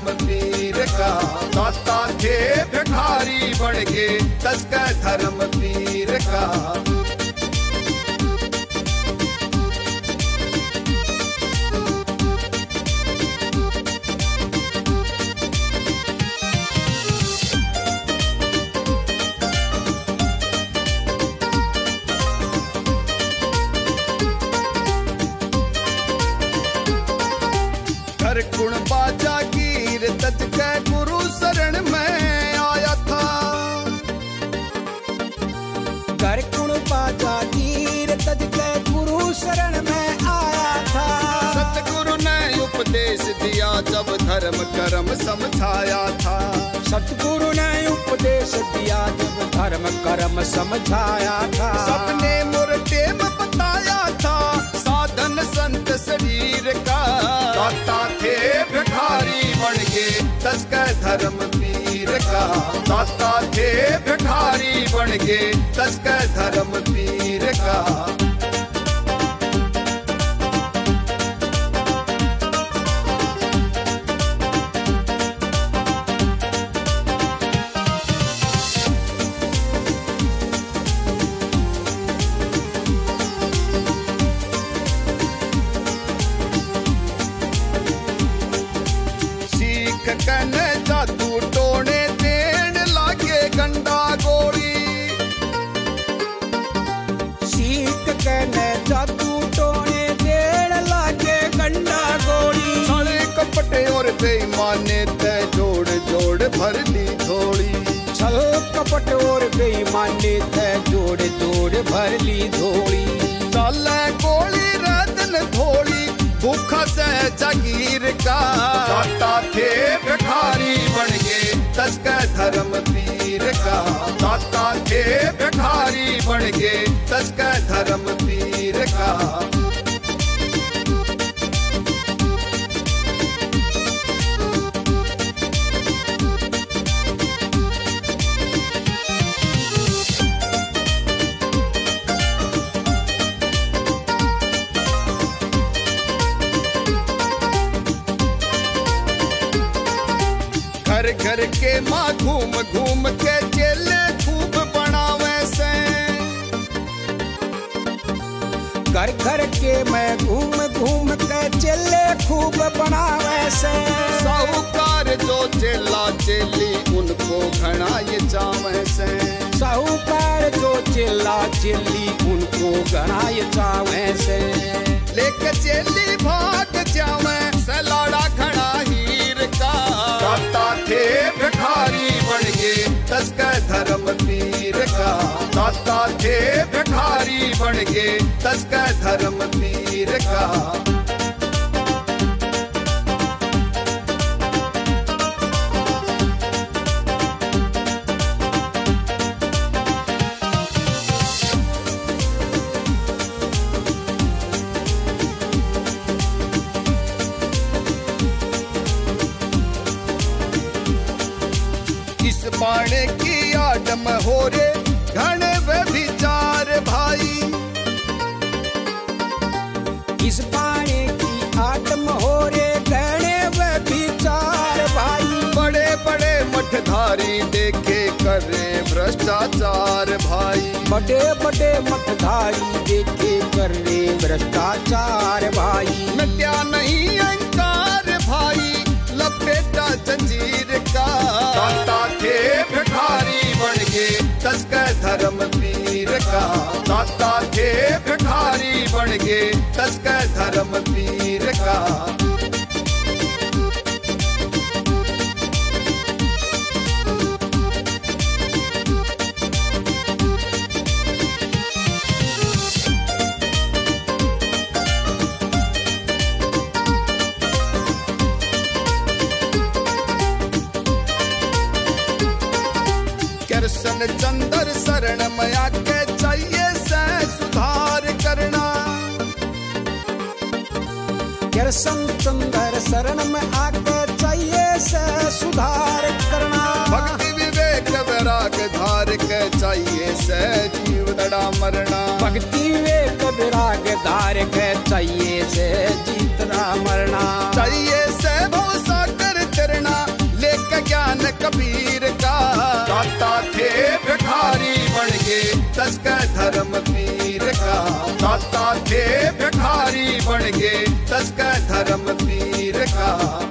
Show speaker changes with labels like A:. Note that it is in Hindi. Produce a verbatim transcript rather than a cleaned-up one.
A: धर्म पीर का। दाता थे भिखारी बन के तस्कै धर्म पीर का। घर कुण बाजा गिर तजकै गुरु शरण में आया था।
B: घर कुण बाजा गिर तजकै गुरु शरण में आया था।
A: सतगुरु ने उपदेश दिया जब धर्म कर्म समझाया था।
B: सतगुरु ने उपदेश दिया जब धर्म कर्म समझाया था।
A: सबने मुरते में बताया था साधन संत शरीर का। दाता थे भिखारी बन के तस्कै धर्म पीर का। दाता थे भिखारी बन के तस्कै धर्म पीर का। कन जादू टोने देन लागे गंडा गोली।
B: सीख कन जादू टोने देन लागे गंडा गोली।
A: साले कपटे और बेईमाने ते जोड़ जोड़ भर ली झोली।
B: छल कपट और बेईमाने ते जोड़ जोड़ भर ली झोली।
A: चाले गोली रतन थोड़ी भूखा से जागीर का। दाता थे भिखारी बन के तस्कै धर्म पीर का। दाता थे भिखारी बन के तस्कै धर्म पीर का। घर घर के माँ घूम घूम के चेले खूब बनावे से।
B: घर घर के मैं घूम घूम के चेले खूब बनावे से।
A: साहूकार जो चेला चेली उनको घना ये चावे से।
B: साहूकार जो चेला चेली उनको घना ये चावे से।
A: लेके चेली भाग जावे सलाड़ा घना हीर का। दाता थे भिखारी बन के तस्कै धर्म पीर का। दाता थे भिखारी बन के तस्कै धर्म पीर का। इस बाणे की आडम हो रे घने वे विचार भाई।
B: इस बाणे की आडम हो रे घने वे विचार भाई।
A: बड़े बड़े मठधारी देखे करे भ्रष्टाचार भाई।
B: बड़े बड़े मठधारी देखे करे भ्रष्टाचार भाई।
A: मिट्या नहीं अहंकार भाई लपेटा जंजीर का। दाता थे भिखारी बन के तस्कै धर्म पीर का। दाता थे भिखारी बन के तस्कै धर्म पीर का। कृष्ण चंद्र शरण में आके चाहिए से सुधार करना।
B: कृष्ण चंद्र शरण में आके चाहिए से सुधार करना।
A: भक्ति विवेक वैराग धार के चाहिए से जीव दड़ा मरना।
B: भक्ति विवेक वैराग धार के चाहिए से जीतना मरना।
A: चाहिए से भव सागर चरना तस्क धर्म पीर का। दाता थे भिखारी बन गए तस्क धर्म पीर का।